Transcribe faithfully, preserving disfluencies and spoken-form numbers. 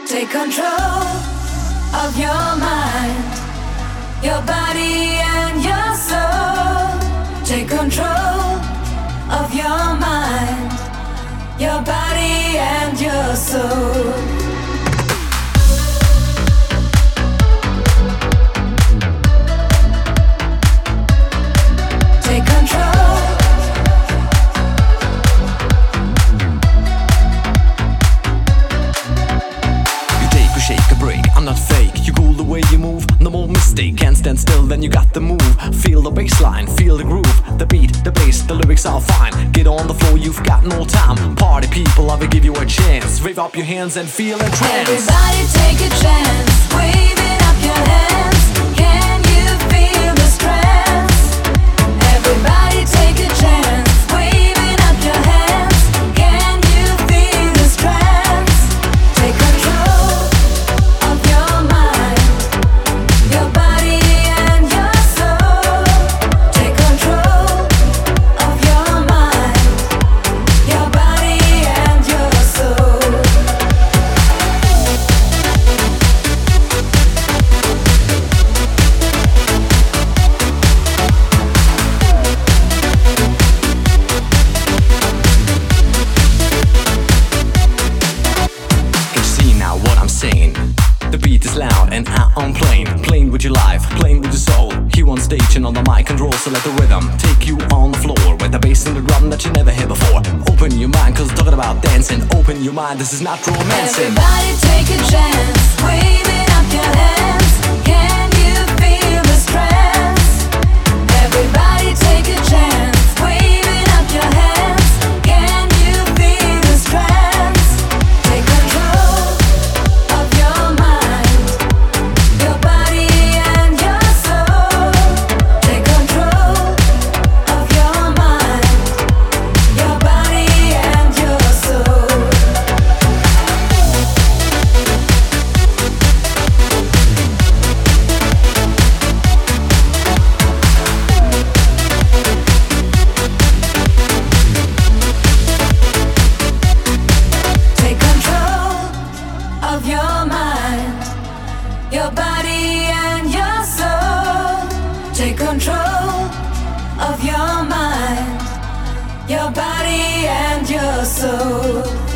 Take control of your mind, your body and your soul. Take control of your mind, your body and your soul. Take control. You take a shake, a break, I'm not fake. You cool the way you move, no more mistake. Can't stand still, then you got the move. Feel the bassline, feel the groove. The beat, the bass, the lyrics are fine. Get on the floor, you've got no time. Party people, I will give you a chance. Wave up your hands and feel a trance. Everybody take a chance, waving up your hands. Can you feel the trance? Everybody take a chance, waving up your hands. Can you feel this trance? Take control of your mind, your body and your soul. Take control of your mind, your body and your soul. Can you see now what I'm saying? The beat is loud and I'm playing. Playing with your life, playing with your soul. Here on stage and on the mic control, so let the rhythm take you on the floor. With the bass and the drum that you never heard before. Open your mind, cause talking about dancing. Open your mind, this is not romancing. Everybody take a chance, waving up your hands. Can you feel this trance? Everybody take a chance, waving up your hands. Can you feel this trance? Take control of your mind, your body and your soul. Take control of your mind, your body and your soul. Take control of your mind, your body and your soul. Take control of your mind, your body and your soul.